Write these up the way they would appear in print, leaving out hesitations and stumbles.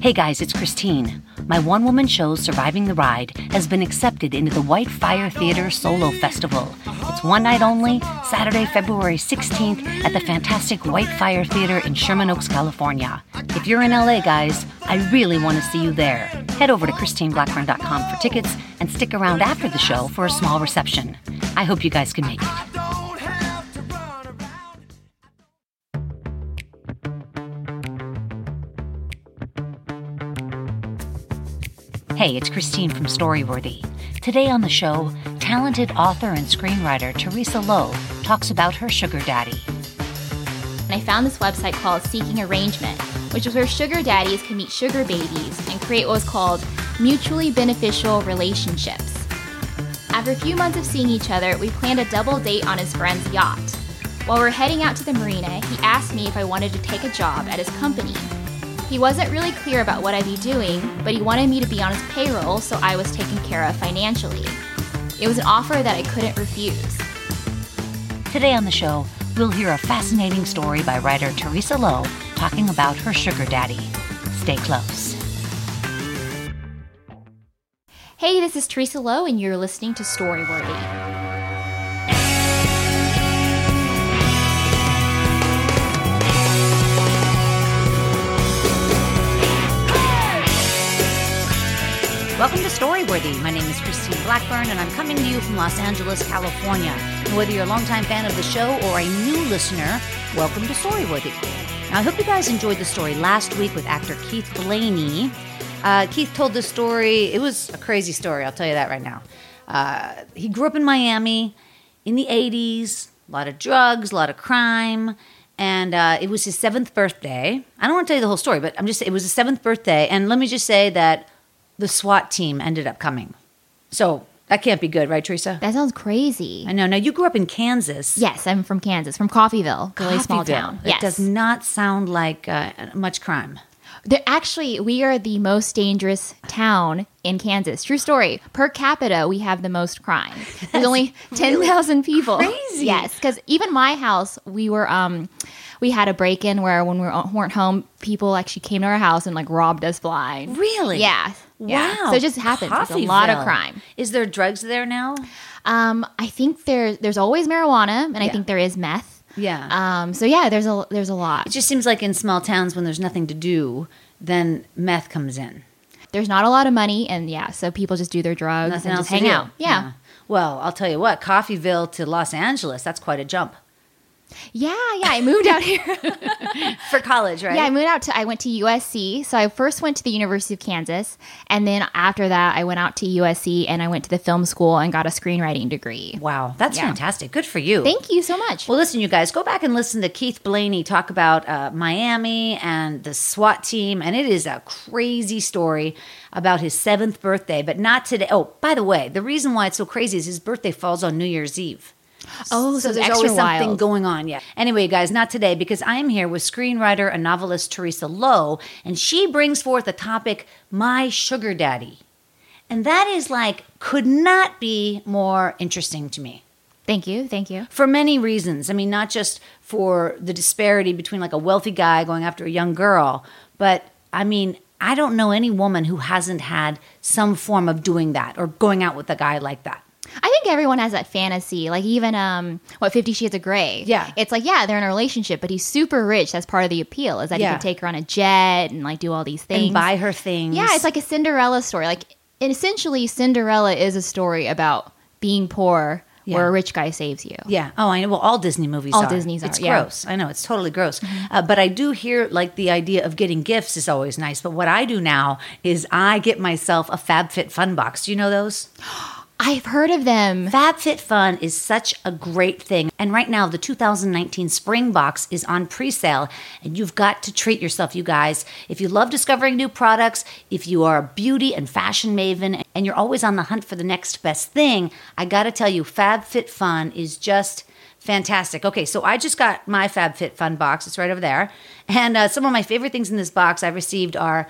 Hey guys, it's Christine. My one-woman show, Surviving the Ride, has been accepted into the White Fire Theater Solo Festival. It's one night only, Saturday, February 16th at the fantastic White Fire Theater in Sherman Oaks, California. If you're in LA, guys, I really want to see you there. Head over to ChristineBlackburn.com for tickets and stick around after the show for a small reception. I hope you guys can make it. Hey, it's Christine from Storyworthy. Today on the show, talented author and screenwriter Teresa Lowe talks about her sugar daddy. And I found this website called Seeking Arrangement, which is where sugar daddies can meet sugar babies and create what was called mutually beneficial relationships. After a few months of seeing each other, we planned a double date on his friend's yacht. While we're heading out to the marina, he asked me if I wanted to take a job at his company. He wasn't really clear about what I'd be doing, but he wanted me to be on his payroll, so I was taken care of financially. It was an offer that I couldn't refuse. Today on the show, we'll hear a fascinating story by writer Teresa Lowe talking about her sugar daddy. Stay close. Hey, this is Teresa Lowe, and you're listening to Storyworthy. Welcome to Storyworthy. My name is Christine Blackburn, and I'm coming to you from Los Angeles, California. And whether you're a longtime fan of the show or a new listener, welcome to Storyworthy. Now, I hope you guys enjoyed the story last week with actor Keith Blaney. Keith told this story. It was a crazy story, I'll tell you that right now. He grew up in Miami in the 80s, a lot of drugs, a lot of crime, and it was his 7th birthday. I don't want to tell you the whole story, but it was his 7th birthday, and let me just say that the SWAT team ended up coming. So that can't be good, right, Teresa? That sounds crazy. I know. Now, you grew up in Kansas. Yes, I'm from Kansas, from Coffeyville, really small town. It does not sound like much crime. We are the most dangerous town in Kansas. True story. Per capita, we have the most crime. There's only 10,000 people. Crazy. Yes, because even my house, we had a break-in where when we weren't home, people actually came to our house and robbed us blind. Really? Yeah. Wow. Yeah. So it just happens. It's a lot of crime. Is there drugs there now? I think there's always marijuana, and I think there is meth. Yeah. So yeah, there's a lot. It just seems like in small towns when there's nothing to do, then meth comes in. There's not a lot of money, and so people just do their drugs Nothing and else just hang out. Yeah. Well, I'll tell you what, Coffeyville to Los Angeles, that's quite a jump. Yeah, I moved out here. For college, right? Yeah, I went to USC. So I first went to the University of Kansas, and then after that, I went out to USC and I went to the film school and got a screenwriting degree. Wow, that's fantastic. Good for you. Thank you so much. Well, listen, you guys, go back and listen to Keith Blaney talk about Miami and the SWAT team, and it is a crazy story about his 7th birthday, but not today. Oh, by the way, the reason why it's so crazy is his birthday falls on New Year's Eve. Oh, so there's always something going on. Yeah. Anyway, guys, not today, because I am here with screenwriter and novelist Teresa Lowe, and she brings forth the topic, My Sugar Daddy. And that is could not be more interesting to me. Thank you. For many reasons. I mean, not just for the disparity between a wealthy guy going after a young girl, but I mean, I don't know any woman who hasn't had some form of doing that or going out with a guy like that. I think everyone has that fantasy. Even 50 Shades of Grey. Yeah. It's they're in a relationship, but he's super rich. That's part of the appeal, is that he can take her on a jet and do all these things. And buy her things. Yeah, it's like a Cinderella story. Essentially, Cinderella is a story about being poor where a rich guy saves you. Yeah. Oh, I know. Well, all Disney movies are. All Disney's are, It's gross. I know. It's totally gross. Mm-hmm. But I do hear the idea of getting gifts is always nice. But what I do now is I get myself a FabFitFun box. Do you know those? I've heard of them. FabFitFun is such a great thing. And right now, the 2019 Spring Box is on pre-sale. And you've got to treat yourself, you guys. If you love discovering new products, if you are a beauty and fashion maven, and you're always on the hunt for the next best thing, I got to tell you, FabFitFun is just fantastic. Okay, so I just got my FabFitFun box. It's right over there. And some of my favorite things in this box I received are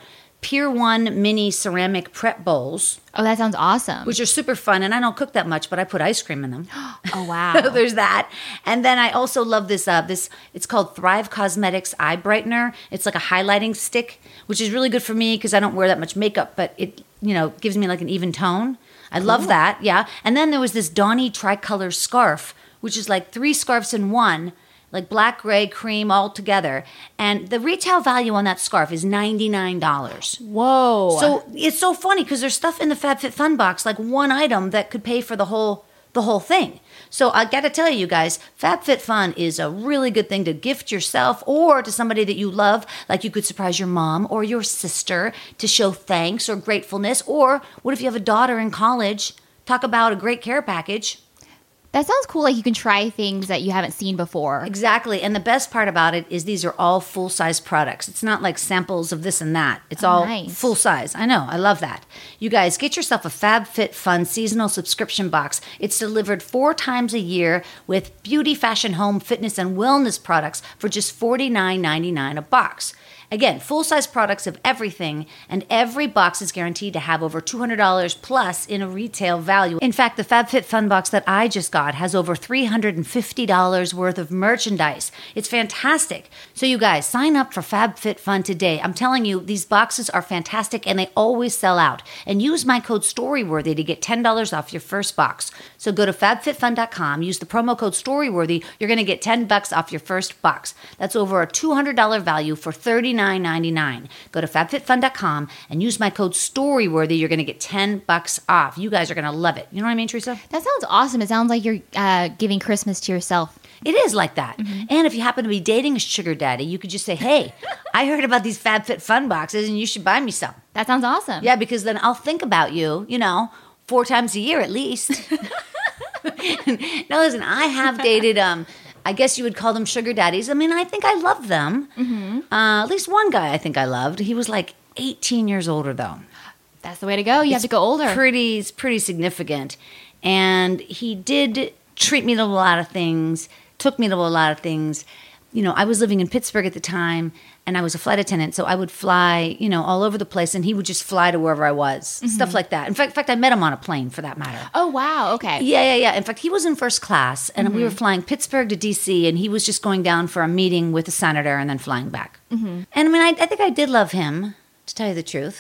Pier 1 mini ceramic prep bowls, Oh, that sounds awesome. which are super fun. And I don't cook that much, but I put ice cream in them. Oh, wow. There's that. And then I also love this, it's called Thrive Cosmetics Eye Brightener. It's like a highlighting stick, which is really good for me because I don't wear that much makeup, but it, gives me like an even tone. I love that. Yeah. And then there was this Dawny Tricolor scarf, which is like 3 scarves in one, like black, gray, cream all together. And the retail value on that scarf is $99. Whoa. So it's so funny because there's stuff in the FabFitFun box, like one item that could pay for the whole thing. So I got to tell you guys, FabFitFun is a really good thing to gift yourself or to somebody that you love. Like you could surprise your mom or your sister to show thanks or gratefulness. Or what if you have a daughter in college? Talk about a great care package. That sounds cool. Like you can try things that you haven't seen before. Exactly. And the best part about it is these are all full-size products. It's not like samples of this and that. It's all nice. full size. I know. I love that. You guys, get yourself a FabFitFun seasonal subscription box. It's delivered 4 times a year with beauty, fashion, home, fitness, and wellness products for just $49.99 a box. Again, full-size products of everything, and every box is guaranteed to have over $200 plus in a retail value. In fact, the FabFitFun box that I just got has over $350 worth of merchandise. It's fantastic. So you guys, sign up for FabFitFun today. I'm telling you, these boxes are fantastic, and they always sell out. And use my code STORYWORTHY to get $10 off your first box. So go to FabFitFun.com, use the promo code STORYWORTHY. You're going to get $10 off your first box. That's over a $200 value for $39.99. Go to FabFitFun.com and use my code STORYWORTHY. You're going to get $10 off. You guys are going to love it. You know what I mean, Teresa? That sounds awesome. It sounds like you're giving Christmas to yourself. It is like that. Mm-hmm. And if you happen to be dating a sugar daddy, you could just say, hey, I heard about these FabFitFun boxes and you should buy me some. That sounds awesome. Yeah, because then I'll think about you, 4 times a year at least. Now, listen, I have dated, I guess you would call them sugar daddies. I mean, I think I love them. Mm-hmm. At least one guy I think I loved. He was like 18 years older, though. That's the way to go. You have to go older. It's pretty significant. And he did treat me to a lot of things, took me to a lot of things. I was living in Pittsburgh at the time, and I was a flight attendant, so I would fly, all over the place, and he would just fly to wherever I was, stuff like that. In fact, I met him on a plane, for that matter. Oh, wow, okay. Yeah. In fact, he was in first class, and we were flying Pittsburgh to D.C., and he was just going down for a meeting with a senator and then flying back. Mm-hmm. And I mean, I think I did love him, to tell you the truth.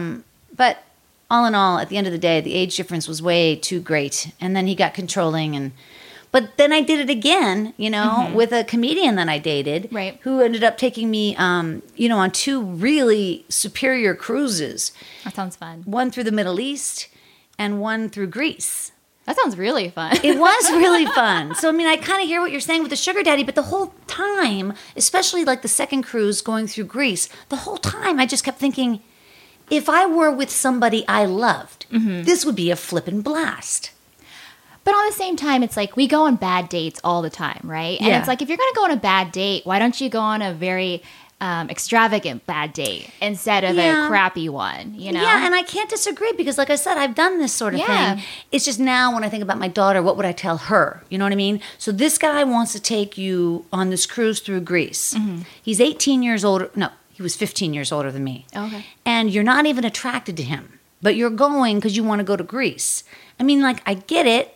But all in all, at the end of the day, the age difference was way too great, and then he got controlling But then I did it again, with a comedian that I dated, right, who ended up taking me, on 2 really superior cruises. That sounds fun. One through the Middle East and one through Greece. That sounds really fun. It was really fun. So, I mean, I kind of hear what you're saying with the sugar daddy, but the whole time, especially like the second cruise going through Greece, the whole time I just kept thinking, if I were with somebody I loved, this would be a flippin' blast. But on the same time, it's like we go on bad dates all the time, right? And it's like, if you're going to go on a bad date, why don't you go on a very extravagant bad date instead of a crappy one, Yeah, and I can't disagree because, like I said, I've done this sort of thing. It's just now when I think about my daughter, what would I tell her? You know what I mean? So this guy wants to take you on this cruise through Greece. Mm-hmm. He's 18 years older. No, he was 15 years older than me. Okay. And you're not even attracted to him, but you're going because you want to go to Greece. I mean, like, I get it.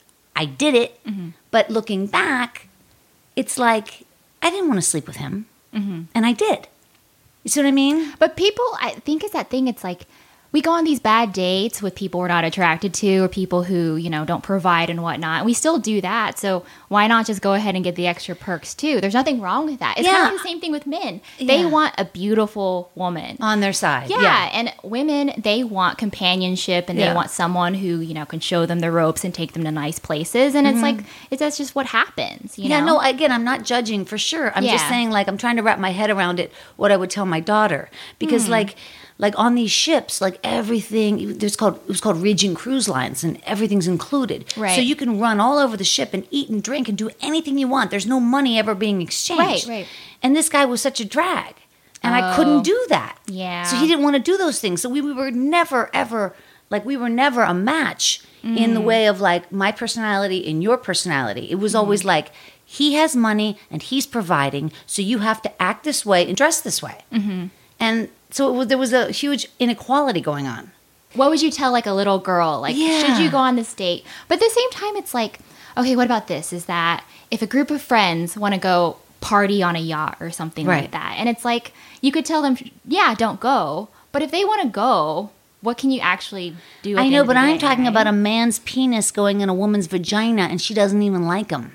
I did it, but looking back, it's like I didn't want to sleep with him, and I did. You see what I mean? But people, I think it's that thing. It's like we go on these bad dates with people we're not attracted to or people who, don't provide and whatnot. And we still do that. So why not just go ahead and get the extra perks too? There's nothing wrong with that. It's kind of the same thing with men. They want a beautiful woman on their side. Yeah. And women, they want companionship and they want someone who, can show them the ropes and take them to nice places. And it's like, that's just what happens. You know? No, again, I'm not judging for sure. I'm just saying, like, I'm trying to wrap my head around it, what I would tell my daughter. Because like on these ships, like everything, it was called Regent Cruise Lines, and everything's included. Right. So you can run all over the ship and eat and drink and do anything you want. There's no money ever being exchanged. Right. And this guy was such a drag, and I couldn't do that. Yeah. So he didn't want to do those things. So we were never ever we were never a match in the way of like my personality and your personality. It was always like, he has money and he's providing, so you have to act this way and dress this way. And so there was a huge inequality going on. What would you tell like a little girl? Like, should you go on this date? But at the same time, it's like, okay, what about this? Is that if a group of friends want to go party on a yacht or something like that, and it's like, you could tell them, yeah, don't go. But if they want to go, what can you actually do? I know, but I'm talking about a man's penis going in a woman's vagina and she doesn't even like him.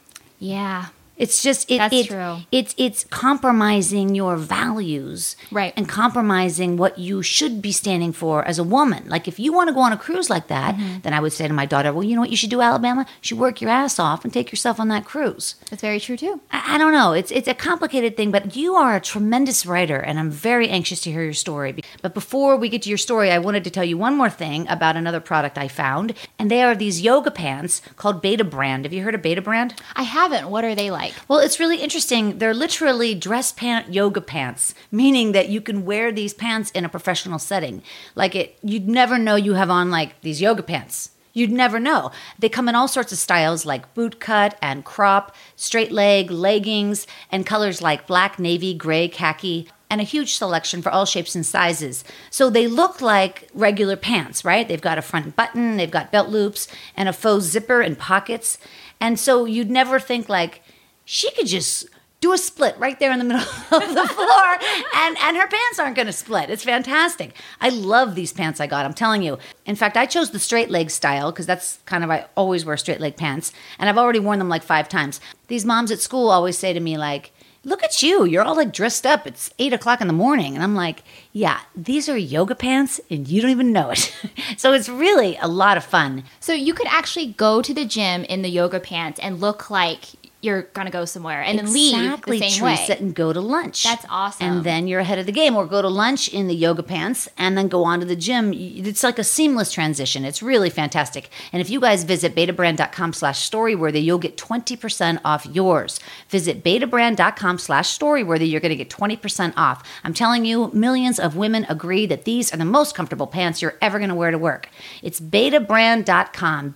Yeah. It's just That's true. It's compromising your values, right, and compromising what you should be standing for as a woman. Like if you want to go on a cruise like that, then I would say to my daughter, well, you know what you should do, Alabama? You should work your ass off and take yourself on that cruise. That's very true too. I don't know. It's a complicated thing, but you are a tremendous writer, and I'm very anxious to hear your story. But before we get to your story, I wanted to tell you one more thing about another product I found, and they are these yoga pants called Beta Brand. Have you heard of Beta Brand? I haven't. What are they like? Well, it's really interesting. They're literally dress pant yoga pants, meaning that you can wear these pants in a professional setting. You'd never know you have on like these yoga pants. You'd never know. They come in all sorts of styles like boot cut and crop, straight leg, leggings, and colors like black, navy, gray, khaki, and a huge selection for all shapes and sizes. So they look like regular pants, right? They've got a front button, they've got belt loops, and a faux zipper and pockets. And so you'd never think like, she could just do a split right there in the middle of the floor and her pants aren't going to split. It's fantastic. I love these pants I got, I'm telling you. In fact, I chose the straight leg style because that's I always wear straight leg pants, and I've already worn them like 5 times. These moms at school always say to me like, look at you, you're all like dressed up. It's 8 o'clock in the morning. And I'm like, yeah, these are yoga pants and you don't even know it. So it's really a lot of fun. So you could actually go to the gym in the yoga pants and look like you're going to go somewhere and then leave the same Teresa, way. And go to lunch. That's awesome. And then you're ahead of the game. Or go to lunch in the yoga pants and then go on to the gym. It's like a seamless transition. It's really fantastic. And if you guys visit betabrand.com/storyworthy, you'll get 20% off yours. Visit betabrand.com/storyworthy. You're going to get 20% off. I'm telling you, millions of women agree that these are the most comfortable pants you're ever going to wear to work. It's betabrand.com,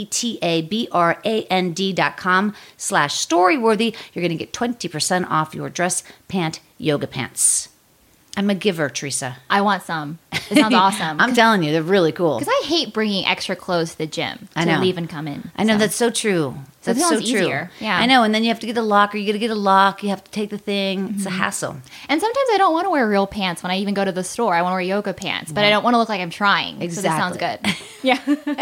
betabrand.com/storyworthy. You're going to get 20% off your dress pant yoga pants. I'm a giver, Teresa. I want some. It sounds awesome. I'm telling you, they're really cool. Because I hate bringing extra clothes to the gym to leave and come in. I know, that's so true. That's so true. Easier. Yeah. I know, and then you have to get a locker. You got to get a lock. You have to take the thing. It's a hassle. And sometimes I don't want to wear real pants when I even go to the store. I want to wear yoga pants, but I don't want to look like I'm trying. Exactly. So this sounds good. Yeah.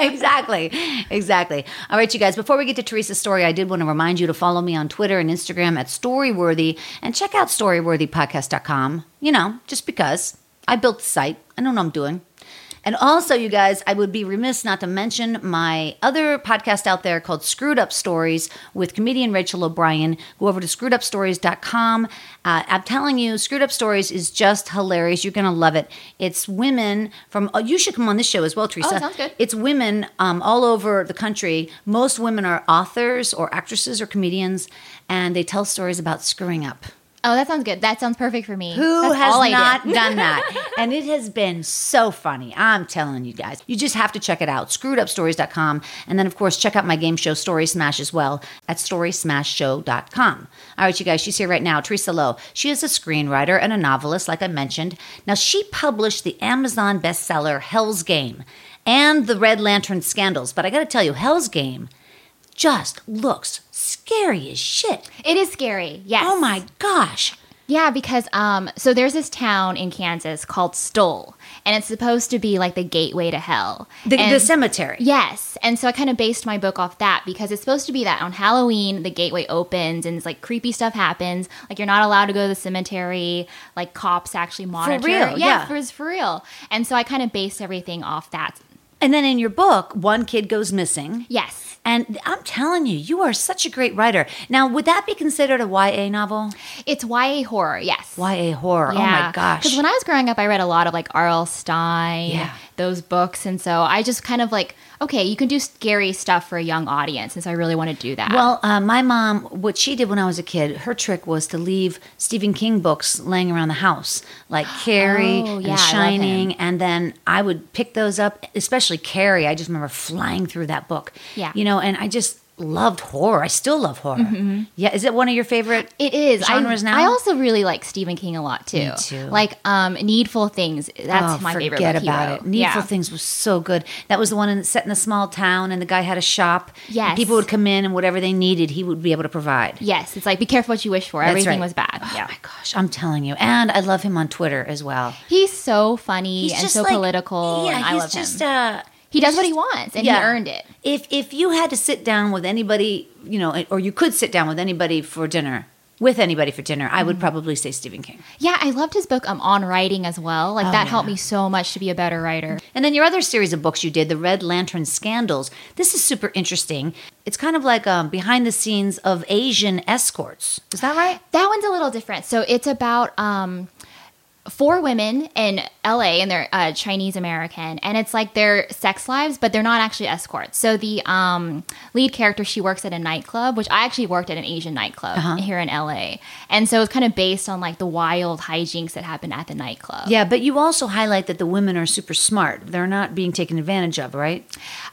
Exactly. All right, you guys, before we get to Teresa's story, I did want to remind you to follow me on Twitter and Instagram at Storyworthy and check out StoryworthyPodcast.com. You know, just because. I built the site. I know what I'm doing. And also, you guys, I would be remiss not to mention my other podcast out there called Screwed Up Stories with comedian Rachel O'Brien. Go over to screwedupstories.com. I'm telling you, Screwed Up Stories is just hilarious. You're going to love it. It's women from, you should come on this show as well, Teresa. Oh, sounds good. It's women all over the country. Most women are authors or actresses or comedians, and they tell stories about screwing up. Oh, that sounds good. That sounds perfect for me. Who has not done that? And it has been so funny. I'm telling you guys. You just have to check it out. ScrewedUpStories.com. And then, of course, check out my game show, Story Smash, as well at StorySmashShow.com. All right, you guys, she's here right now. Teresa Lowe. She is a screenwriter and a novelist, like I mentioned. Now, she published the Amazon bestseller Hell's Game and the Red Lantern Scandals. But I got to tell you, Hell's Game just looks scary as shit. It is scary, yes. Oh my gosh. Yeah, because so there's this town in Kansas called Stoll, and it's supposed to be like the gateway to hell. The cemetery. Yes, and so I kind of based my book off that because it's supposed to be that on Halloween the gateway opens and it's like creepy stuff happens. Like you're not allowed to go to the cemetery. Like cops actually monitor. For real, yeah. For real. And so I kind of based everything off that. And then in your book, one kid goes missing. Yes. And I'm telling you, you are such a great writer. Now, would that be considered a YA novel? It's YA horror, yes. YA horror, yeah. Oh my gosh. Because when I was growing up, I read a lot of like R.L. Stine, those books. And so I just kind of like, okay, you can do scary stuff for a young audience. And so I really want to do that. Well, my mom, what she did when I was a kid, her trick was to leave Stephen King books laying around the house, like Carrie and The Shining. And then I would pick those up, especially Carrie. I just remember flying through that book. Yeah. You know, and I just loved horror. I still love horror. Yeah, is it one of your favorite It is. genres now? I also really like Stephen King a lot, too. Me too. Like Needful Things. That's my favorite book Forget about he it. wrote. Needful Things was so good. That was the one set in a small town, and the guy had a shop. Yes. And people would come in, and whatever they needed, he would be able to provide. Yes, it's like, be careful what you wish for. That's Everything right. was bad. Oh my gosh, I'm telling you. And I love him on Twitter as well. He's so funny He's and just so like- political, Yeah, and I he's love just, him. He does what he wants, and he earned it. If you had to sit down with anybody, or you could sit down with anybody for dinner, I would probably say Stephen King. Yeah, I loved his book on writing as well. Like, that helped me so much to be a better writer. And then your other series of books you did, the Red Lantern Scandals. This is super interesting. It's kind of like behind the scenes of Asian escorts. Is that right? That one's a little different. So it's about 4 women in LA, and they're Chinese American, and it's like their sex lives, but they're not actually escorts. So the lead character, she works at a nightclub, which I actually worked at an Asian nightclub here in LA, and so it's kind of based on like the wild hijinks that happen at the nightclub. Yeah, but you also highlight that the women are super smart. They're not being taken advantage of, right?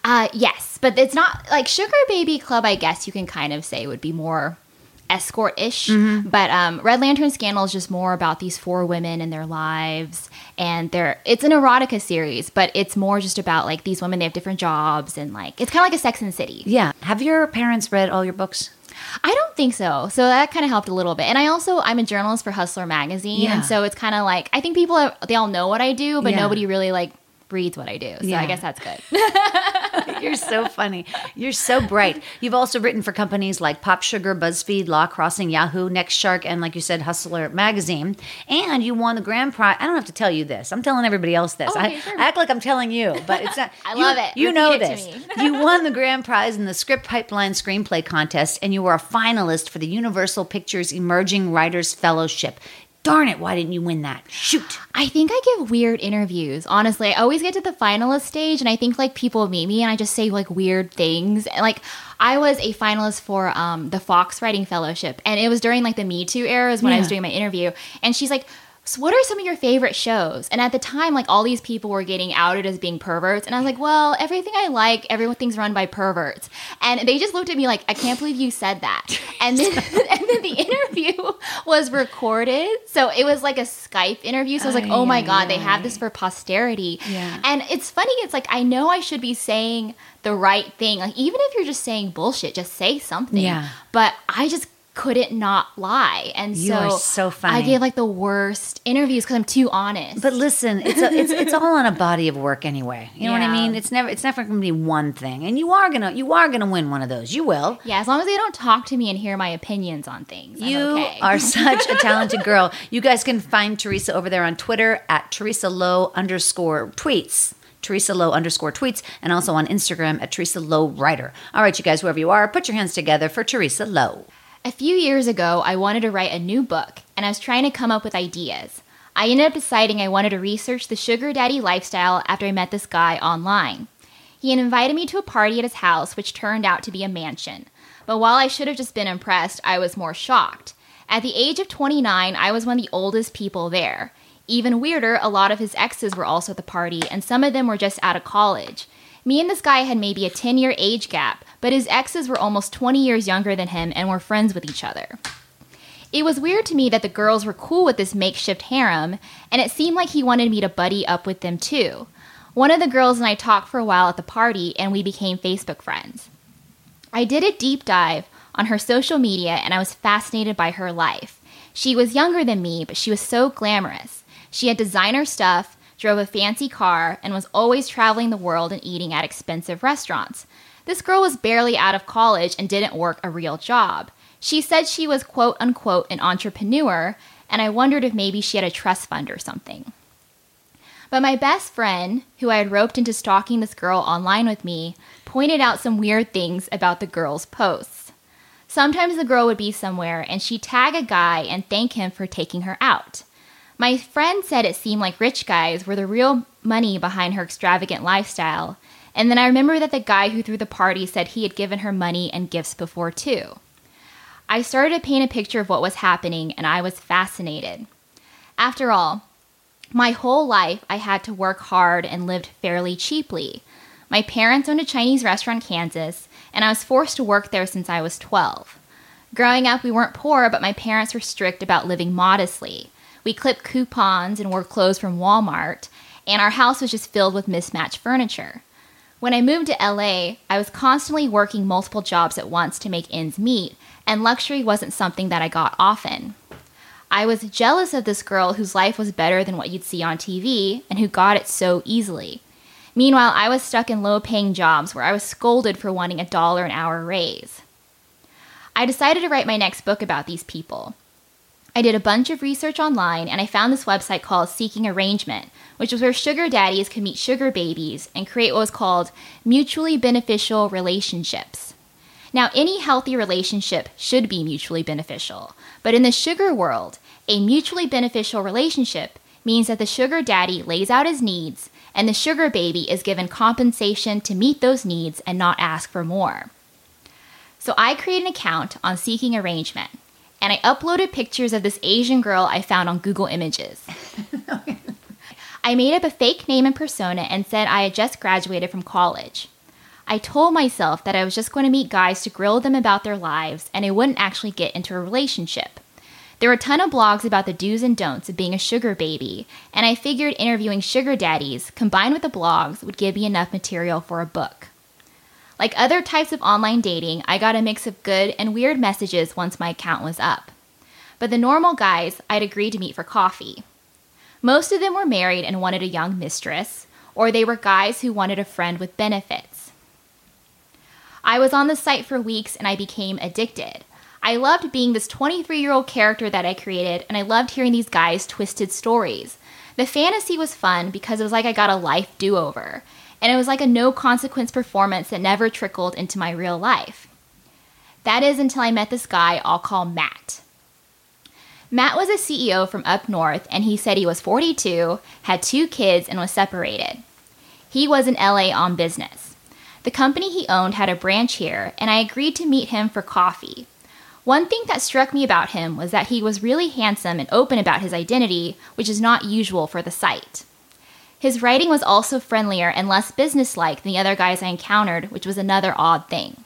Yes, but it's not like Sugar Baby Club. I guess you can kind of say would be more escort-ish, but Red Lantern Scandal is just more about these 4 women and their lives, and it's an erotica series, but it's more just about like these women, they have different jobs, and like it's kind of like a Sex and the City. Yeah. Have your parents read all your books? I don't think so. So that kind of helped a little bit. And I'm a journalist for Hustler magazine, and so it's kind of like, I think they all know what I do, but nobody really like reads what I do. So I guess that's good. You're so funny. You're so bright. You've also written for companies like Pop Sugar, BuzzFeed, Law Crossing, Yahoo, Next Shark, and like you said, Hustler Magazine. And you won the grand prize. I don't have to tell you this. I'm telling everybody else this. Okay, sure. I act like I'm telling you, but it's not. I love it. You Repeat know it to this. me. You won the grand prize in the Script Pipeline Screenplay Contest, and you were a finalist for the Universal Pictures Emerging Writers Fellowship. Darn it, why didn't you win that? Shoot. I think I give weird interviews. Honestly, I always get to the finalist stage, and I think like people meet me and I just say like weird things. And like I was a finalist for the Fox Writing Fellowship, and it was during like the Me Too era is when I was doing my interview. And she's like, so what are some of your favorite shows? And at the time, like all these people were getting outed as being perverts. And I was like, well, everything I like, everything's run by perverts. And they just looked at me like, I can't believe you said that. And then, the interview was recorded. So it was like a Skype interview. So I was like, oh my God, they have this for posterity. Yeah. And it's funny. It's like, I know I should be saying the right thing. Like, even if you're just saying bullshit, just say something. Yeah. But I just couldn't not lie, and You are so funny. I gave like the worst interviews because I'm too honest. But listen, it's all on a body of work anyway. You know what I Yeah. mean? It's never going to be one thing, and you are gonna win one of those. You will. yeah, as long as they don't talk to me and hear my opinions on things, I'm You okay. are such a talented girl. You guys can find Teresa over there on Twitter at @TeresaLow_tweets. @TeresaLow_tweets, and also on Instagram at @TeresaLowWriter. All right, you guys, whoever you are, put your hands together for Teresa Low. A few years ago, I wanted to write a new book, and I was trying to come up with ideas. I ended up deciding I wanted to research the sugar daddy lifestyle after I met this guy online. He had invited me to a party at his house, which turned out to be a mansion. But while I should have just been impressed, I was more shocked. At the age of 29, I was one of the oldest people there. Even weirder, a lot of his exes were also at the party, and some of them were just out of college. Me and this guy had maybe a 10-year age gap, but his exes were almost 20 years younger than him and were friends with each other. It was weird to me that the girls were cool with this makeshift harem, and it seemed like he wanted me to buddy up with them too. One of the girls and I talked for a while at the party, and we became Facebook friends. I did a deep dive on her social media, and I was fascinated by her life. She was younger than me, but she was so glamorous. She had designer stuff, drove a fancy car, and was always traveling the world and eating at expensive restaurants. This girl was barely out of college and didn't work a real job. She said she was quote-unquote an entrepreneur, and I wondered if maybe she had a trust fund or something. But my best friend, who I had roped into stalking this girl online with me, pointed out some weird things about the girl's posts. Sometimes the girl would be somewhere, and she'd tag a guy and thank him for taking her out. My friend said it seemed like rich guys were the real money behind her extravagant lifestyle, and then I remember that the guy who threw the party said he had given her money and gifts before too. I started to paint a picture of what was happening, and I was fascinated. After all, my whole life I had to work hard and lived fairly cheaply. My parents owned a Chinese restaurant in Kansas, and I was forced to work there since I was 12. Growing up, we weren't poor, but my parents were strict about living modestly. We clipped coupons and wore clothes from Walmart, and our house was just filled with mismatched furniture. When I moved to LA, I was constantly working multiple jobs at once to make ends meet, and luxury wasn't something that I got often. I was jealous of this girl whose life was better than what you'd see on TV and who got it so easily. Meanwhile, I was stuck in low-paying jobs where I was scolded for wanting $1 an hour raise. I decided to write my next book about these people. I did a bunch of research online, and I found this website called Seeking Arrangement, which was where sugar daddies could meet sugar babies and create what was called mutually beneficial relationships. Now, any healthy relationship should be mutually beneficial, but in the sugar world, a mutually beneficial relationship means that the sugar daddy lays out his needs, and the sugar baby is given compensation to meet those needs and not ask for more. So I created an account on Seeking Arrangement, and I uploaded pictures of this Asian girl I found on Google Images. I made up a fake name and persona and said I had just graduated from college. I told myself that I was just going to meet guys to grill them about their lives, and I wouldn't actually get into a relationship. There were a ton of blogs about the do's and don'ts of being a sugar baby, and I figured interviewing sugar daddies combined with the blogs would give me enough material for a book. Like other types of online dating, I got a mix of good and weird messages once my account was up. But the normal guys I'd agreed to meet for coffee. Most of them were married and wanted a young mistress, or they were guys who wanted a friend with benefits. I was on the site for weeks and I became addicted. I loved being this 23-year-old character that I created, and I loved hearing these guys' twisted stories. The fantasy was fun because it was like I got a life do-over. And it was like a no-consequence performance that never trickled into my real life. That is until I met this guy I'll call Matt. Matt was a CEO from up north, and he said he was 42, had 2 kids, and was separated. He was in LA on business. The company he owned had a branch here, and I agreed to meet him for coffee. One thing that struck me about him was that he was really handsome and open about his identity, which is not usual for the site. His writing was also friendlier and less businesslike than the other guys I encountered, which was another odd thing.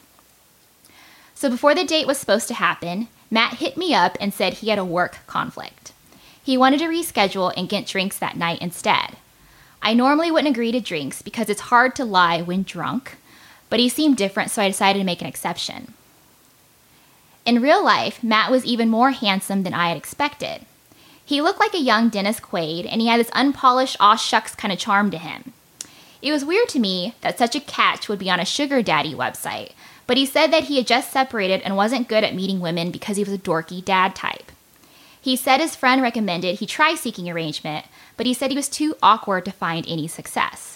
So before the date was supposed to happen, Matt hit me up and said he had a work conflict. He wanted to reschedule and get drinks that night instead. I normally wouldn't agree to drinks because it's hard to lie when drunk, but he seemed different, so I decided to make an exception. In real life, Matt was even more handsome than I had expected. He looked like a young Dennis Quaid, and he had this unpolished aw shucks kind of charm to him. It was weird to me that such a catch would be on a sugar daddy website, but he said that he had just separated and wasn't good at meeting women because he was a dorky dad type. He said his friend recommended he try Seeking Arrangement, but he said he was too awkward to find any success.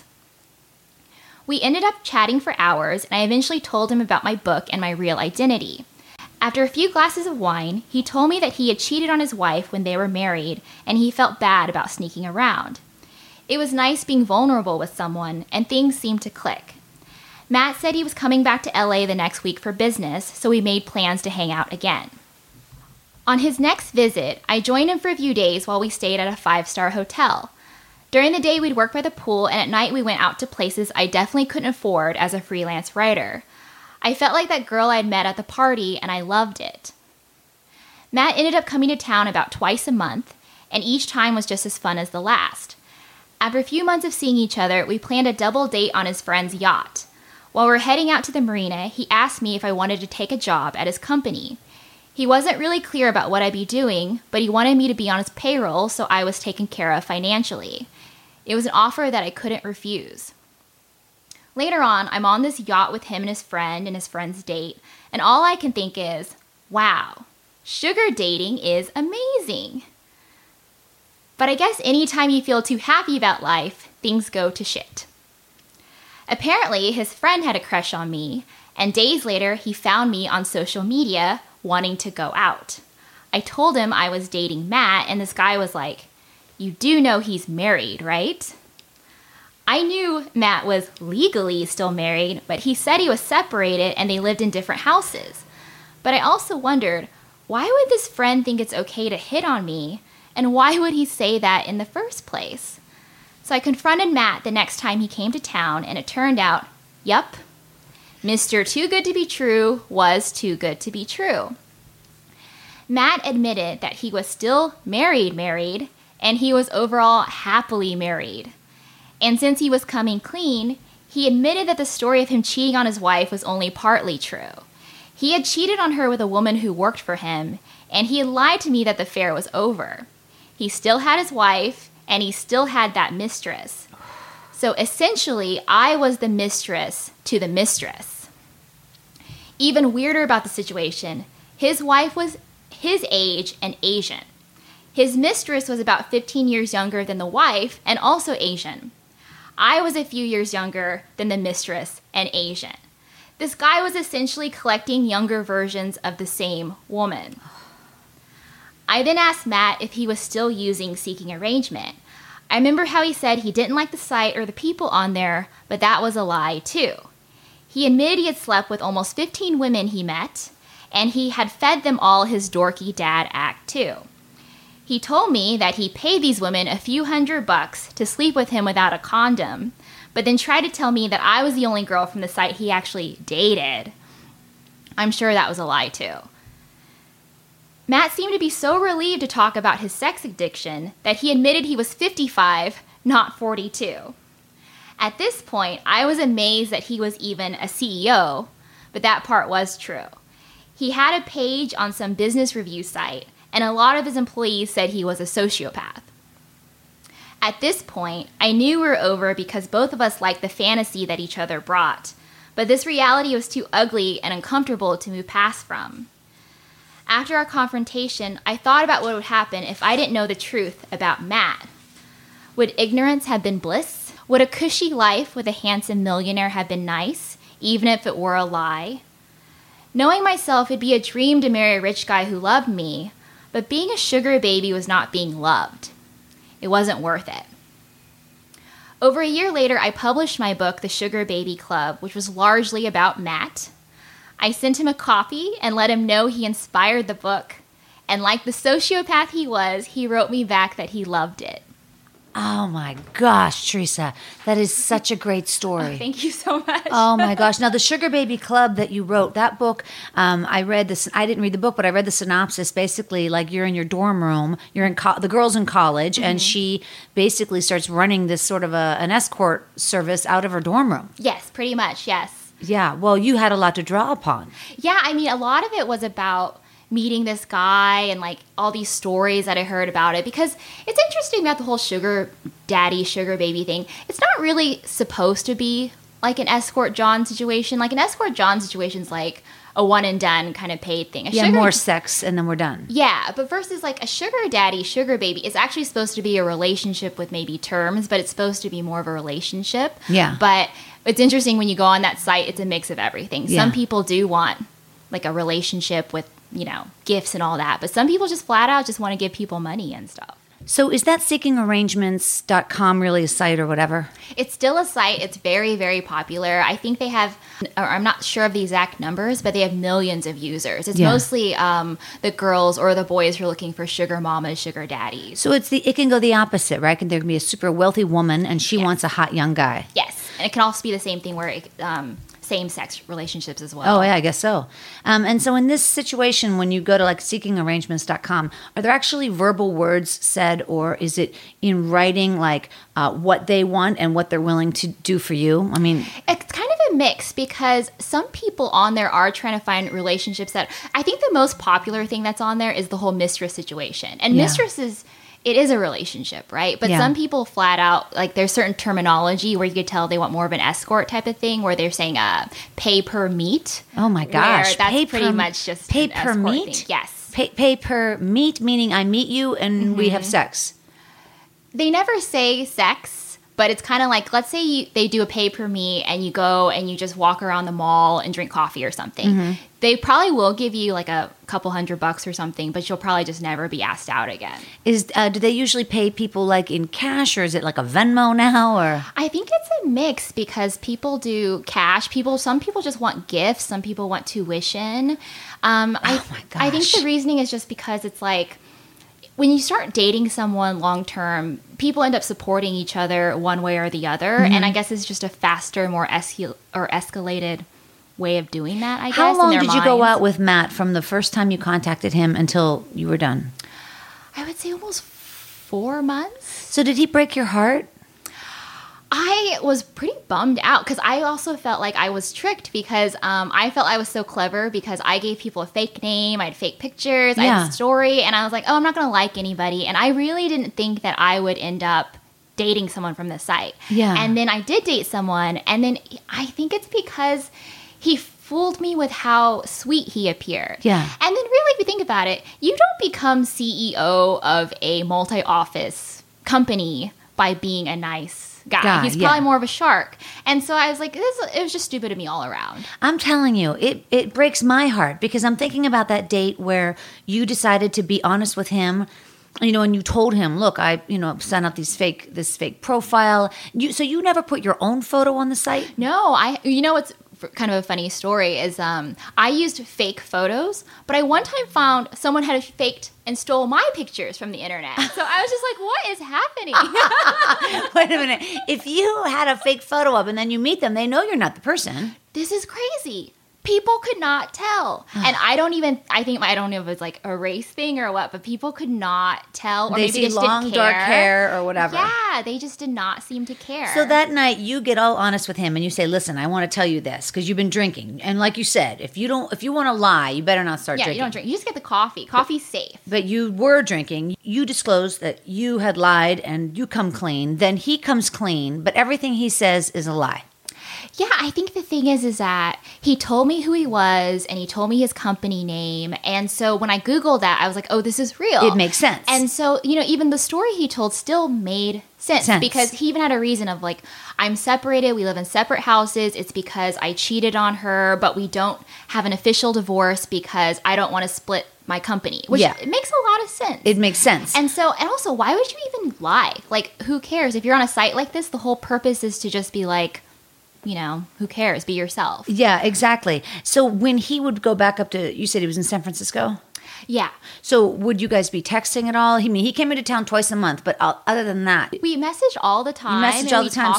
We ended up chatting for hours, and I eventually told him about my book and my real identity. After a few glasses of wine, he told me that he had cheated on his wife when they were married, and he felt bad about sneaking around. It was nice being vulnerable with someone, and things seemed to click. Matt said he was coming back to LA the next week for business, so we made plans to hang out again. On his next visit, I joined him for a few days while we stayed at a 5-star hotel. During the day, we'd work by the pool, and at night we went out to places I definitely couldn't afford as a freelance writer. I felt like that girl I'd met at the party, and I loved it. Matt ended up coming to town about twice a month, and each time was just as fun as the last. After a few months of seeing each other, we planned a double date on his friend's yacht. While we were heading out to the marina, he asked me if I wanted to take a job at his company. He wasn't really clear about what I'd be doing, but he wanted me to be on his payroll, so I was taken care of financially. It was an offer that I couldn't refuse. Later on, I'm on this yacht with him and his friend's date, and all I can think is, wow, sugar dating is amazing. But I guess anytime you feel too happy about life, things go to shit. Apparently, his friend had a crush on me, and days later, he found me on social media wanting to go out. I told him I was dating Matt, and this guy was like, "You do know he's married, right?" I knew Matt was legally still married, but he said he was separated and they lived in different houses. But I also wondered, why would this friend think it's okay to hit on me, and why would he say that in the first place? So I confronted Matt the next time he came to town, and it turned out, yup, Mr. Too Good to Be True was too good to be true. Matt admitted that he was still married, and he was overall happily married. And since he was coming clean, he admitted that the story of him cheating on his wife was only partly true. He had cheated on her with a woman who worked for him, and he had lied to me that the affair was over. He still had his wife, and he still had that mistress. So essentially, I was the mistress to the mistress. Even weirder about the situation, his wife was his age and Asian. His mistress was about 15 years younger than the wife and also Asian. I was a few years younger than the mistress and Asian. This guy was essentially collecting younger versions of the same woman. I then asked Matt if he was still using Seeking Arrangement. I remember how he said he didn't like the site or the people on there, but that was a lie too. He admitted he had slept with almost 15 women he met, and he had fed them all his dorky dad act too. He told me that he paid these women a few $100 to sleep with him without a condom, but then tried to tell me that I was the only girl from the site he actually dated. I'm sure that was a lie too. Matt seemed to be so relieved to talk about his sex addiction that he admitted he was 55, not 42. At this point, I was amazed that he was even a CEO, but that part was true. He had a page on some business review site, and a lot of his employees said he was a sociopath. At this point, I knew we were over because both of us liked the fantasy that each other brought, but this reality was too ugly and uncomfortable to move past from. After our confrontation, I thought about what would happen if I didn't know the truth about Matt. Would ignorance have been bliss? Would a cushy life with a handsome millionaire have been nice, even if it were a lie? Knowing myself, it'd be a dream to marry a rich guy who loved me, but being a sugar baby was not being loved. It wasn't worth it. Over a year later, I published my book, The Sugar Baby Club, which was largely about Matt. I sent him a copy and let him know he inspired the book. And like the sociopath he was, he wrote me back that he loved it. Oh my gosh, Teresa, that is such a great story. Oh, thank you so much. Oh my gosh. Now, the Sugar Baby Club that you wrote, that book, I read this. I didn't read the book, but I read the synopsis. Basically, like you're in your dorm room, you're in the girl's in college, and she basically starts running this sort of an escort service out of her dorm room. Yes, pretty much, yes. Yeah, well, you had a lot to draw upon. Yeah, I mean, a lot of it was about meeting this guy and like all these stories that I heard about it, because it's interesting about the whole sugar daddy, sugar baby thing. It's not really supposed to be like an escort John situation. Like an escort John situation is like a one and done kind of paid thing. More sex and then we're done. Yeah, but versus like a sugar daddy, sugar baby is actually supposed to be a relationship with maybe terms, but it's supposed to be more of a relationship. Yeah. But it's interesting when you go on that site, it's a mix of everything. Yeah. Some people do want like a relationship with, gifts and all that. But some people just flat out just want to give people money and stuff. So is that seekingarrangements.com really a site or whatever? It's still a site. It's very, very popular. I think they have, or I'm not sure of the exact numbers, but they have millions of users. It's mostly the girls or the boys who are looking for sugar mamas, sugar daddies. So it can go the opposite, right? There can be a super wealthy woman and she wants a hot young guy. Yes. And it can also be the same thing where same-sex relationships as well. Oh, yeah, I guess so. And so in this situation, when you go to like seekingarrangements.com, are there actually verbal words said, or is it in writing, like what they want and what they're willing to do for you? I mean, it's kind of a mix, because some people on there are trying to find relationships that I think the most popular thing that's on there is the whole mistress situation. And mistresses, it is a relationship, right? But some people flat out, like there's certain terminology where you could tell they want more of an escort type of thing, where they're saying pay per meet. Oh my gosh. That's pretty much just pay an per escort meet? thing. Yes. Pay per meet, meaning I meet you and we have sex. They never say sex, but it's kind of like, let's say they do a pay per meet and you go and you just walk around the mall and drink coffee or something. They probably will give you like a couple $100 or something, but you'll probably just never be asked out again. Do they usually pay people like in cash, or is it like a Venmo now? Or I think it's a mix, because people do cash. Some people just want gifts. Some people want tuition. Oh my gosh. I think the reasoning is just because it's like, when you start dating someone long term, people end up supporting each other one way or the other, and I guess it's just a faster, more escalated way of doing that, I guess. How long in their did you go minds. out with Matt from the first time you contacted him until you were done? I would say almost 4 months. So did he break your heart? I was pretty bummed out because I also felt like I was tricked because I felt I was so clever because I gave people a fake name, I had fake pictures, I had a story, and I was like, oh, I'm not going to like anybody. And I really didn't think that I would end up dating someone from the site. Yeah. And then I did date someone, and then I think it's because he fooled me with how sweet he appeared. Yeah. And then really, if you think about it, you don't become CEO of a multi-office company by being a nice guy. He's probably more of a shark. And so I was like, it was just stupid of me all around. I'm telling you, it breaks my heart because I'm thinking about that date where you decided to be honest with him, you know, and you told him, look, I, you know, sent out this fake profile. So you never put your own photo on the site? No, you know what's kind of a funny story is I used fake photos, but I one time found someone had faked and stole my pictures from the internet. So I was just like, what is happening? Wait a minute. If you had a fake photo up and then you meet them, they know you're not the person. This is crazy. People could not tell. And I don't know if it's like a race thing or what, but people could not tell. Or they maybe see just long, didn't care. dark hair or whatever. Yeah, they just did not seem to care. So that night you get all honest with him and you say, listen, I want to tell you this because you've been drinking. And like you said, if you want to lie, you better not start drinking. You don't drink. You just get the coffee. Coffee's safe. But you were drinking. You disclosed that you had lied and you come clean. Then he comes clean, but everything he says is a lie. Yeah, I think the thing is that he told me who he was and he told me his company name. And so when I Googled that, I was like, oh, this is real. It makes sense. And so, you know, even the story he told still made sense. Because he even had a reason of like, I'm separated. We live in separate houses. It's because I cheated on her, but we don't have an official divorce because I don't want to split my company, which it makes a lot of sense. It makes sense. And also, why would you even lie? Like, who cares? If you're on a site like this, the whole purpose is to just be like, you know, who cares? Be yourself. Yeah, exactly. So when he would go back up to, you said he was in San Francisco? Yeah. So would you guys be texting at all? I mean, he came into town twice a month, but other than that, we message all the time. You message all the time.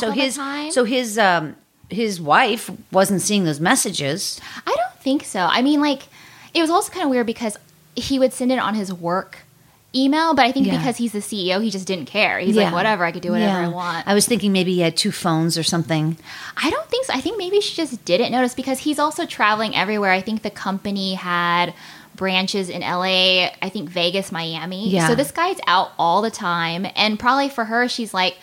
So his wife wasn't seeing those messages. I don't think so. I mean, like, it was also kind of weird because he would send it on his work email, but I think because he's the CEO, he just didn't care. He's like, whatever, I could do whatever I want. I was thinking maybe he had 2 phones or something. I don't think so. I think maybe she just didn't notice because he's also traveling everywhere. I think the company had branches in LA, I think Vegas, Miami. Yeah. So this guy's out all the time. And probably for her, she's like,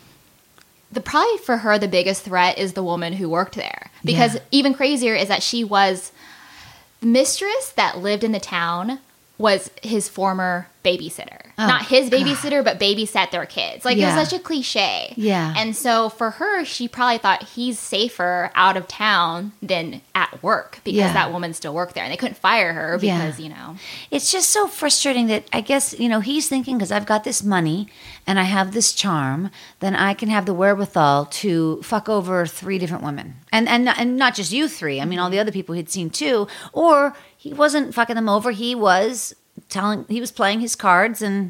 the biggest threat is the woman who worked there. Because even crazier is that she was the mistress that lived in the town was his former babysitter. Not his babysitter, but babysat their kids. Like, it was such a cliche. Yeah. And so for her, she probably thought he's safer out of town than at work because that woman still worked there. And they couldn't fire her because, you know. It's just so frustrating that I guess, you know, he's thinking because I've got this money and I have this charm, then I can have the wherewithal to fuck over 3 different women. And not just you 3. I mean, all the other people he'd seen too. Or he wasn't fucking them over. He was playing his cards and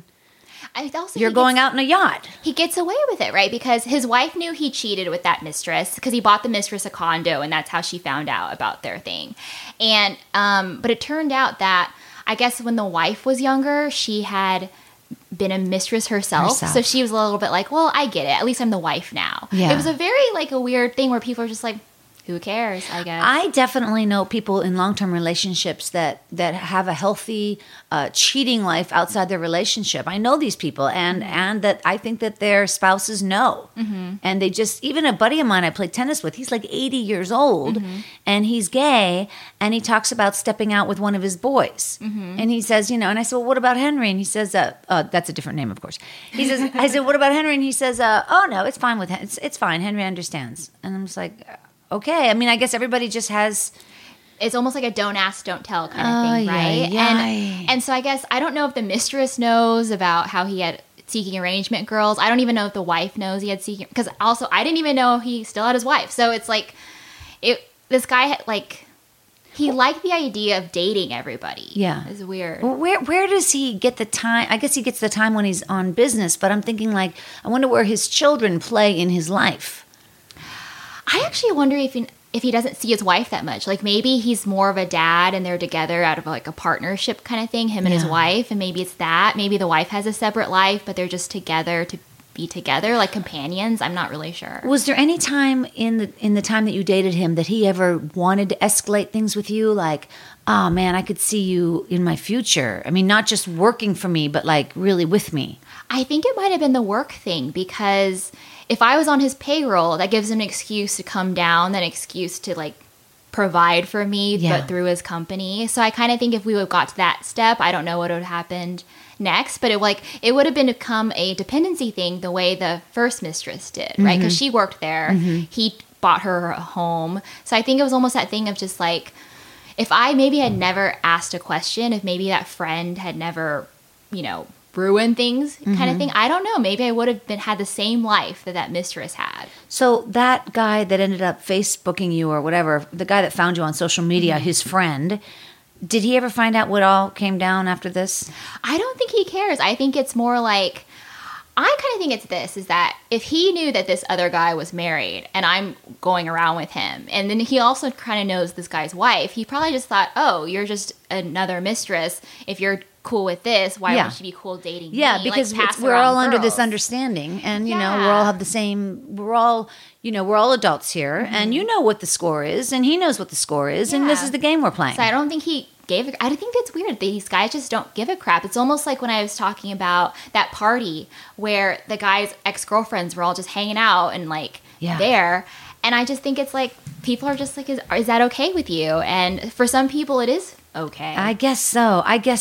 you're going out in a yacht. He gets away with it, right? Because his wife knew he cheated with that mistress because he bought the mistress a condo and that's how she found out about their thing. And but it turned out that I guess when the wife was younger, she had been a mistress herself. So she was a little bit like, well, I get it. At least I'm the wife now. Yeah. It was a very like a weird thing where people are just like, who cares, I guess. I definitely know people in long-term relationships that have a healthy cheating life outside their relationship. I know these people, and that I think that their spouses know. Mm-hmm. And they just, even a buddy of mine I played tennis with, he's like 80 years old, and he's gay, and he talks about stepping out with one of his boys. Mm-hmm. And he says, you know, and I said, well, what about Henry? And he says, that's a different name, of course. He says, I said, what about Henry? And he says, oh, no, it's fine with him. It's fine. Henry understands. And I'm just like... Okay, I mean, I guess everybody just has... It's almost like a don't ask, don't tell kind of thing, right? And so I guess, I don't know if the mistress knows about how he had seeking arrangement girls. I don't even know if the wife knows he had seeking... Because also, I didn't even know he still had his wife. So it's like, this guy had like... He liked the idea of dating everybody. Yeah. It's weird. Well, where does he get the time? I guess he gets the time when he's on business, but I'm thinking like, I wonder where his children play in his life. I actually wonder if if he doesn't see his wife that much. Like maybe he's more of a dad and they're together out of like a partnership kind of thing, him and his wife. And maybe it's that. Maybe the wife has a separate life, but they're just together to be together like companions. I'm not really sure. Was there any time in the time that you dated him that he ever wanted to escalate things with you? Like, oh man, I could see you in my future. I mean, not just working for me, but like really with me. I think it might have been the work thing, because if I was on his payroll, that gives him an excuse to come down, an excuse to like provide for me, but through his company. So I kind of think if we would have got to that step, I don't know what would have happened next, but it would have become a dependency thing the way the first mistress did, right? Because she worked there. He bought her a home. So I think it was almost that thing of just like, if I maybe had never asked a question, if maybe that friend had never, ruin things kind of thing. I don't know. Maybe I would have had the same life that mistress had. So that guy that ended up Facebooking you or whatever, the guy that found you on social media, his friend, did he ever find out what all came down after this? I don't think he cares. I think it's more like, I kind of think it's this, is that if he knew that this other guy was married and I'm going around with him, and then he also kind of knows this guy's wife, he probably just thought, oh, you're just another mistress. If you're cool with this, why wouldn't you be cool dating me? Yeah, because we're all under this understanding, and we all have the same, we're all adults here, and you know what the score is, and he knows what the score is, and this is the game we're playing. So I don't think he I think that's weird. These guys just don't give a crap. It's almost like when I was talking about that party where the guy's ex-girlfriends were all just hanging out and there. And I just think it's like, people are just like, is that okay with you? And for some people it is okay. I guess so.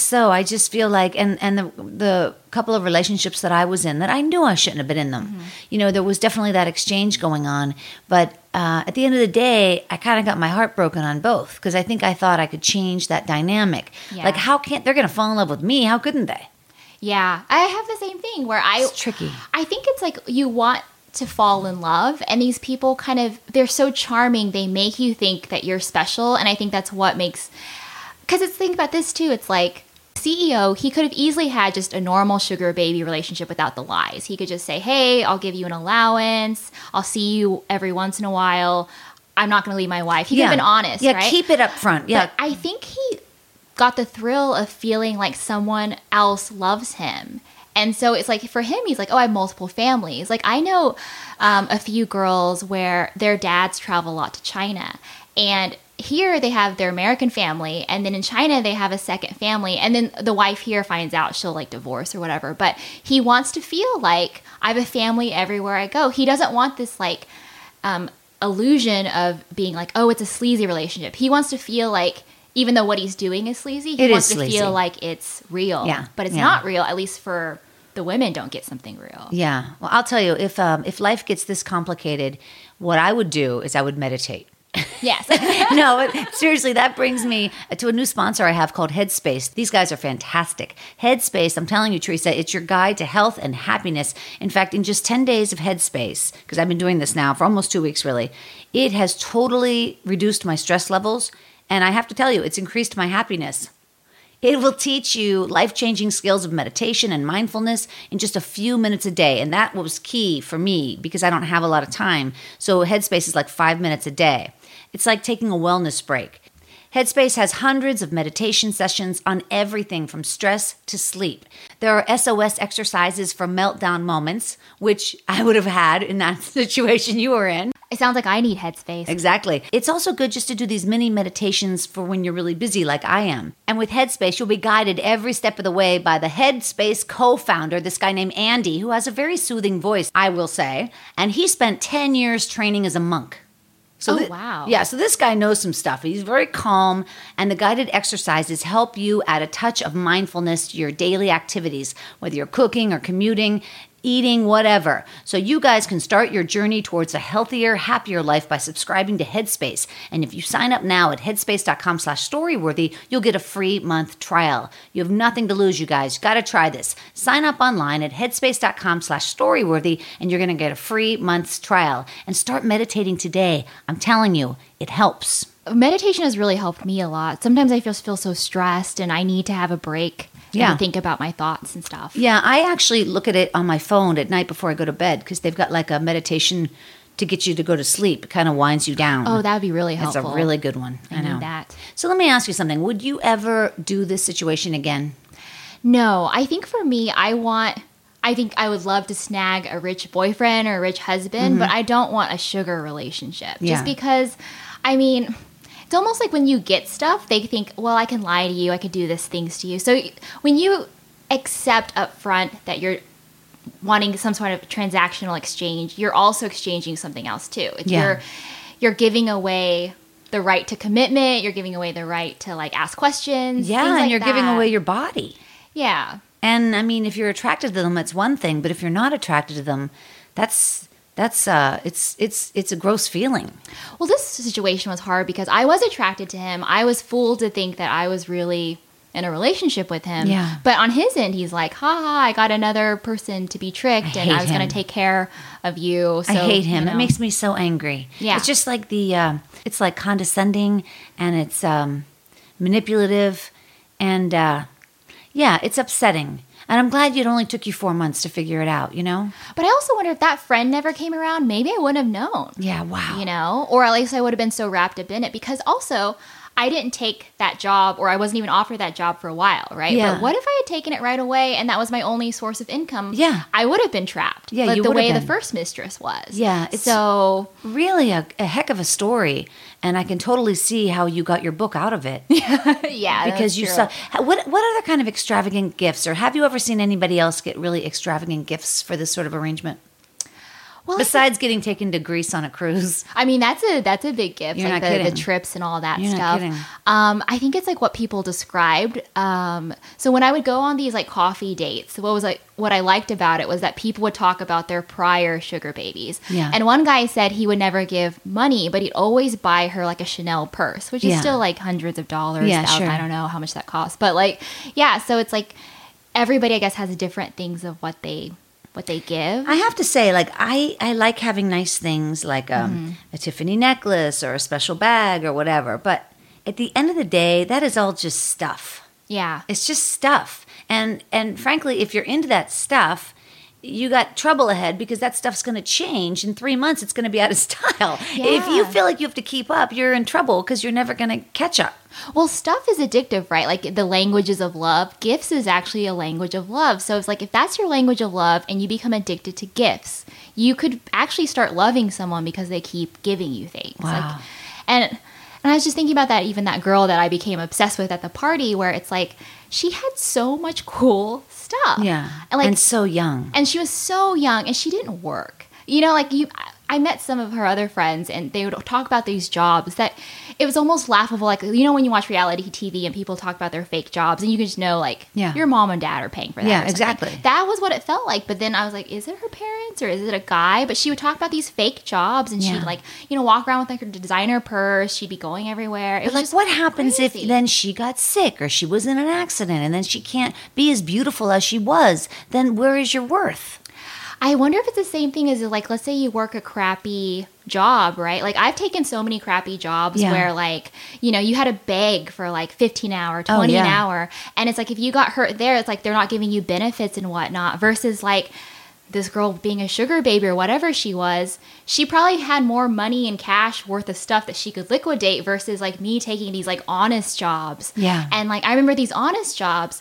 I just feel like, and the couple of relationships that I was in that I knew I shouldn't have been in them. There was definitely that exchange going on. But at the end of the day, I kind of got my heart broken on both, because I think I thought I could change that dynamic. Yeah. Like, they're going to fall in love with me? How couldn't they? Yeah. I have the same thing where it's tricky. I think it's like you want to fall in love, and these people they're so charming, they make you think that you're special. And I think that's what makes, because think about this too, it's like CEO, he could have easily had just a normal sugar baby relationship without the lies. He could just say, hey, I'll give you an allowance, I'll see you every once in a while, I'm not going to leave my wife. He could have been honest, right? Keep it up front. Yeah, but I think he got the thrill of feeling like someone else loves him. And so it's like, for him, he's like, oh, I have multiple families. Like, I know a few girls where their dads travel a lot to China. And here they have their American family. And then in China, they have a second family. And then the wife here finds out she'll divorce or whatever. But he wants to feel like I have a family everywhere I go. He doesn't want this illusion of being like, oh, it's a sleazy relationship. He wants to feel like, even though what he's doing is sleazy, he wants to feel like it's real. Yeah. But it's not real, at least for the women don't get something real. Yeah. Well, I'll tell you, if life gets this complicated, what I would do is I would meditate. Yes. No, seriously, that brings me to a new sponsor I have called Headspace. These guys are fantastic. Headspace, I'm telling you, Teresa, it's your guide to health and happiness. In fact, in just 10 days of Headspace, because I've been doing this now for almost 2 weeks, really, it has totally reduced my stress levels. And I have to tell you, it's increased my happiness. It will teach you life-changing skills of meditation and mindfulness in just a few minutes a day. And that was key for me because I don't have a lot of time. So Headspace is like 5 minutes a day. It's like taking a wellness break. Headspace has hundreds of meditation sessions on everything from stress to sleep. There are SOS exercises for meltdown moments, which I would have had in that situation you were in. It sounds like I need Headspace. Exactly. It's also good just to do these mini meditations for when you're really busy like I am. And with Headspace, you'll be guided every step of the way by the Headspace co-founder, this guy named Andy, who has a very soothing voice, I will say. And he spent 10 years training as a monk. Wow. Yeah, so this guy knows some stuff. He's very calm, and the guided exercises help you add a touch of mindfulness to your daily activities, whether you're cooking or commuting, eating, whatever. So you guys can start your journey towards a healthier, happier life by subscribing to Headspace. And if you sign up now at headspace.com/storyworthy, you'll get a free month trial. You have nothing to lose, you guys. You got to try this. Sign up online at headspace.com/storyworthy, and you're going to get a free month's trial. And start meditating today. I'm telling you, it helps. Meditation has really helped me a lot. Sometimes I feel so stressed, and I need to have a break. And think about my thoughts and stuff. Yeah, I actually look at it on my phone at night before I go to bed because they've got like a meditation to get you to go to sleep. It kind of winds you down. Oh, that would be really That's helpful. a really good one. I know need that. So let me ask you something. Would you ever do this situation again? No, I think for me, I think I would love to snag a rich boyfriend or a rich husband, but I don't want a sugar relationship. Yeah. Just because, I mean, it's almost like when you get stuff, they think, well, I can lie to you, I could do these things to you. So when you accept up front that you're wanting some sort of transactional exchange, you're also exchanging something else too. You're giving away the right to commitment, you're giving away the right to like ask questions. Yeah, things and like you're giving that. away your body. Yeah. And I mean, if you're attracted to them, that's one thing. But if you're not attracted to them, it's a gross feeling. Well, this situation was hard because I was attracted to him. I was fooled to think that I was really in a relationship with him. Yeah. But on his end, he's like, ha ha, I got another person to be tricked and I was going to take care of you. So, I hate him. you know. It makes me so angry. Yeah. It's just like it's like condescending and it's manipulative and it's upsetting. And I'm glad it only took you 4 months to figure it out, you know? But I also wonder if that friend never came around, maybe I wouldn't have known. Yeah, wow. You know? Or at least I would have been so wrapped up in it because also I didn't take that job or I wasn't even offered that job for a while, right? Yeah. But what if I had taken it right away and that was my only source of income? Yeah. I would have been trapped. Yeah, like you the would have way the been. first mistress was. Yeah, it's so really a heck of a story. And I can totally see how you got your book out of it. yeah, Because you saw what other kind of extravagant gifts, or have you ever seen anybody else get really extravagant gifts for this sort of arrangement? well, Besides getting taken to Greece on a cruise. I mean, that's a big gift. You're like not the kidding. trips and all that You're not stuff. kidding. I think it's like what people described. So when I would go on these like coffee dates, what I liked about it was that people would talk about their prior sugar babies. Yeah. And one guy said he would never give money, but he'd always buy her like a Chanel purse, which is Yeah. still like hundreds of dollars. Yeah, sure. I don't know how much that costs, but like, yeah. So it's like everybody, I guess, has different things of what they give. I have to say, like, I like having nice things like a Tiffany necklace or a special bag or whatever. But at the end of the day, that is all just stuff. Yeah. It's just stuff. And frankly, if you're into that stuff, you got trouble ahead because that stuff's going to change. In 3 months, it's going to be out of style. Yeah. If you feel like you have to keep up, you're in trouble because you're never going to catch up. Well, stuff is addictive, right? Like the languages of love. Gifts is actually a language of love. So it's like if that's your language of love and you become addicted to gifts, you could actually start loving someone because they keep giving you things. Wow. Like, and I was just thinking about that, even that girl that I became obsessed with at the party where it's like she had so much cool stuff. Yeah. And so young. And she was so young and she didn't work. You know, like I met some of her other friends and they would talk about these jobs that it was almost laughable. Like, you know, when you watch reality TV and people talk about their fake jobs and you can just know, like, your mom and dad are paying for that. Yeah, or something. exactly. That was what it felt like. But then I was like, is it her parents or is it a guy? But she would talk about these fake jobs and she'd, like, you know, walk around with, like, her designer purse. She'd be going everywhere. It was like, just what happens crazy. if then she got sick or she was in an accident and then she can't be as beautiful as she was? Then where is your worth? I wonder if it's the same thing as, like, let's say you work a crappy job, right? Like, I've taken so many crappy jobs where, like, you know, you had to beg for, like, 15 an hour, 20 an hour. And it's like, if you got hurt there, it's like they're not giving you benefits and whatnot versus, like, this girl being a sugar baby or whatever she was, she probably had more money and cash worth of stuff that she could liquidate versus, like, me taking these, like, honest jobs. Yeah. And, like, I remember these honest jobs.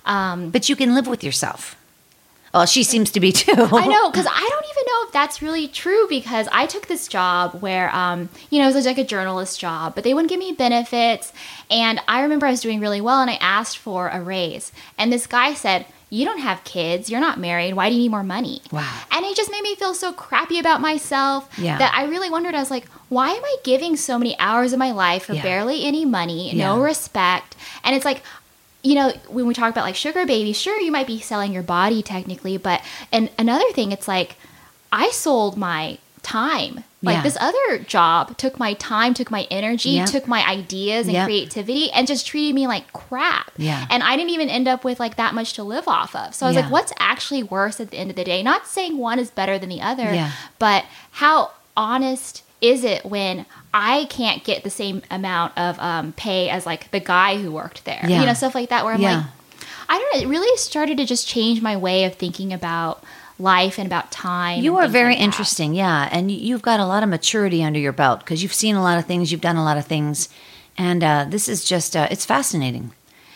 But you can live with yourself. Well, she seems to be too. I know, because I don't even know if that's really true because I took this job where, you know, it was like a journalist job, but they wouldn't give me benefits. And I remember I was doing really well and I asked for a raise. And this guy said, you don't have kids, you're not married, why do you need more money? Wow. And it just made me feel so crappy about myself Yeah. that I really wondered, I was like, why am I giving so many hours of my life for barely any money, no respect? And it's like, you know, when we talk about like sugar babies, sure, you might be selling your body technically, but and another thing, it's like I sold my time. Like this other job took my time, took my energy, took my ideas and creativity and just treated me like crap. Yeah. And I didn't even end up with like that much to live off of. So I was like, what's actually worse at the end of the day? Not saying one is better than the other, but how honest is it when I can't get the same amount of pay as like the guy who worked there? You know, stuff like that where I'm like, I don't know, it really started to just change my way of thinking about life and about time. You and are things very like that. interesting, yeah. And you've got a lot of maturity under your belt because you've seen a lot of things, you've done a lot of things. And this is just, it's fascinating.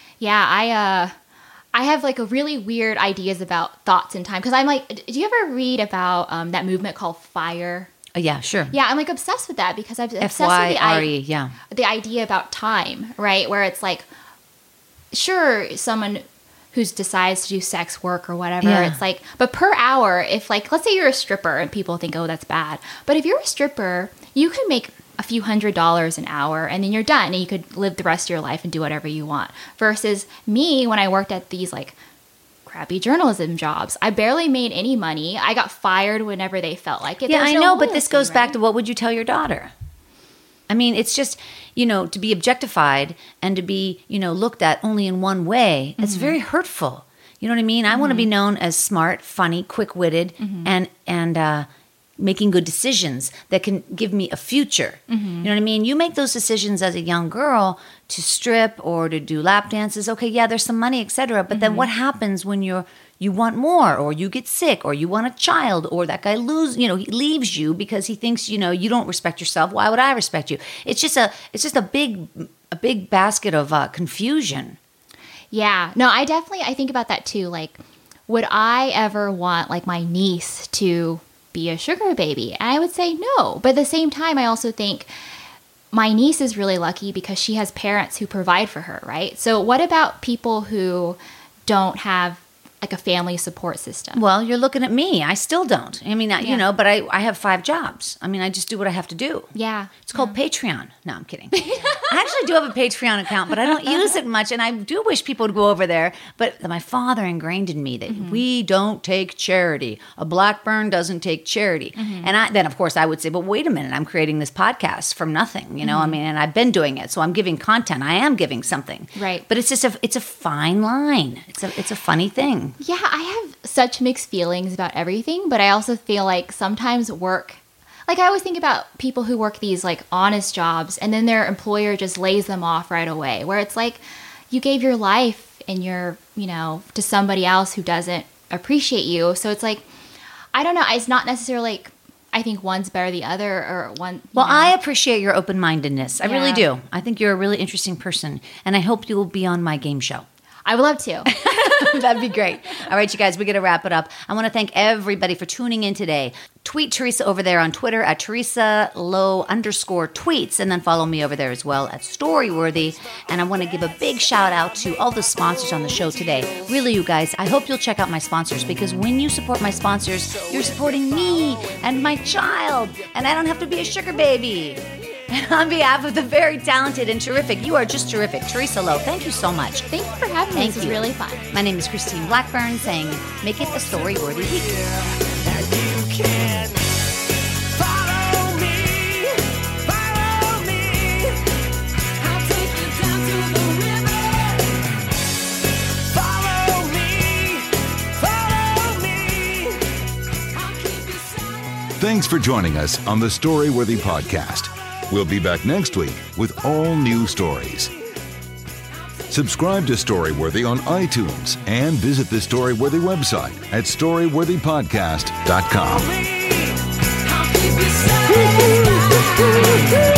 Yeah, I have like a really weird ideas about thoughts and time because I'm like, do you ever read about that movement called FIRE? Yeah, sure. Yeah, I'm like obsessed with that because I'm obsessed FYRE, with yeah. the idea about time, right? Where it's like, sure, someone who decides to do sex work or whatever, Yeah. it's like, but per hour, if like, let's say you're a stripper and people think, oh, that's bad. But if you're a stripper, you can make a few $100s an hour and then you're done and you could live the rest of your life and do whatever you want. Versus me, when I worked at these like crappy journalism jobs, I barely made any money. I got fired whenever they felt like it. Yeah, There's I no know, but this loyalty, goes back right? to what would you tell your daughter? I mean, it's just, to be objectified and to be, looked at only in one way, it's very hurtful. You know what I mean? I want to be known as smart, funny, quick-witted, and making good decisions that can give me a future. You know what I mean? You make those decisions as a young girl to strip or to do lap dances. Okay, yeah, there's some money, etc. But then what happens when you want more, or you get sick, or you want a child, or that guy he leaves you because he thinks you don't respect yourself? Why would I respect you? It's just a big basket of confusion. Yeah. No, I think about that too. Like, would I ever want like my niece to be a sugar baby? And I would say no. But at the same time, I also think my niece is really lucky because she has parents who provide for her, right? So what about people who don't have like a family support system? Well, you're looking at me. I still don't. I mean, Yeah. but I have 5 jobs. I mean, I just do what I have to do. Yeah. It's called Patreon. No, I'm kidding. I actually do have a Patreon account, but I don't use it much. And I do wish people would go over there. But my father ingrained in me that we don't take charity. A Blackburn doesn't take charity. And then, of course, I would say, but wait a minute. I'm creating this podcast from nothing, I mean, and I've been doing it. So I'm giving content. I am giving something. Right. But it's just it's a fine line. It's a funny thing. Yeah, I have such mixed feelings about everything, but I also feel like sometimes work, like I always think about people who work these like honest jobs and then their employer just lays them off right away, where it's like you gave your life and you're, to somebody else who doesn't appreciate you. So it's like, I don't know, it's not necessarily like I think one's better than the other or one. Well, I appreciate your open-mindedness. I really Yeah. do. I think you're a really interesting person, and I hope you will be on my game show. I would love to. That'd be great. All right, you guys, we're going to wrap it up. I want to thank everybody for tuning in today. Tweet Teresa over there on Twitter at @TeresaLow_tweets, and then follow me over there as well at Storyworthy. And I want to give a big shout out to all the sponsors on the show today. Really, you guys, I hope you'll check out my sponsors, because when you support my sponsors, you're supporting me and my child, and I don't have to be a sugar baby. And on behalf of the very talented and terrific, you are just terrific, Teresa Low, thank you so much. Thank you for having me. Thank This you. is really fun. My name is Christine Blackburn, saying, make it a story-worthy week. And you can follow me. I'll take you down to the river. Follow me. I'll keep you silent. Thanks for joining us on the Storyworthy Podcast. We'll be back next week with all new stories. Subscribe to Storyworthy on iTunes and visit the Storyworthy website at storyworthypodcast.com. I'll keep you satisfied.